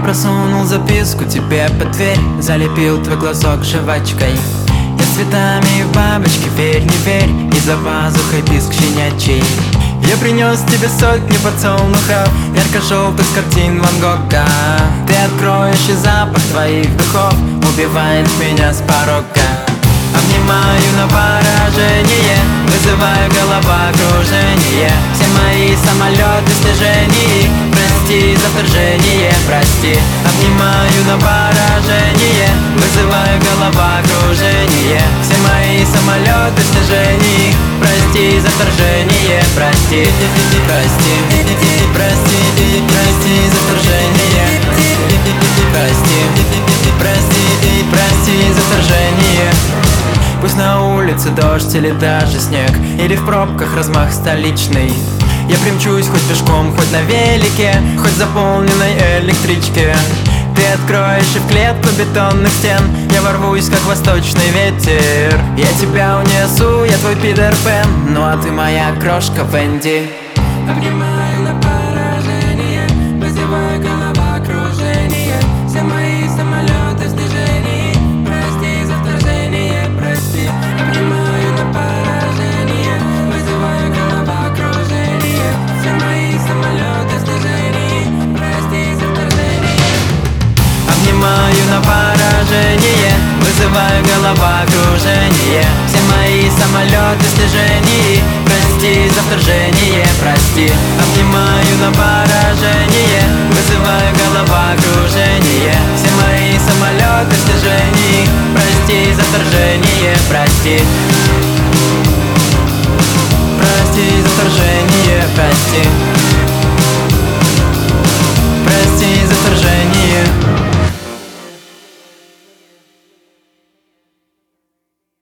просунул записку тебе под дверь, залепил твой глазок жвачкой. Я с цветами в бабочке, верь, не верь, и за пазухой писк щенячий. Я принес тебе сотни подсолнухов, ярко-желтых с картин Ван Гога. Ты откроешь, и запах твоих духов убивает меня с порога. Обнимаю на поражение, вызываю головокружение. Все мои самолеты в снижении, прости за вторжение, прости. Обнимаю на поражение, вызываю головокружение. Все мои самолеты в снижении, прости за вторжение, прости. Прости, прости, прости за вторжение. Прости, прости, прости за вторжение. Пусть на улице дождь или даже снег, или в пробках размах столичный, я примчусь хоть пешком, хоть на велике, хоть в заполненной электричке. Ты откроешь, и в клетку бетонных стен я ворвусь, как восточный ветер. Я тебя унесу, я твой Питер Пен, ну а ты моя крошка Венди. Обнимаю на поражение, вызываю головокружение. Все мои самолеты в снижении, прости за вторжение, прости. Обнимаю на поражение, вызываю головокружение. Все мои самолеты в снижении, прости за вторжение. Обнимаю на поражение, вызываю головокружение. Все мои самолеты в снижении, прости за вторжение, прости. Обнимаю на поражение, вызываю головокружение. Все мои самолеты в снижении, прости за вторжение, прости. Прости за вторжение, прости.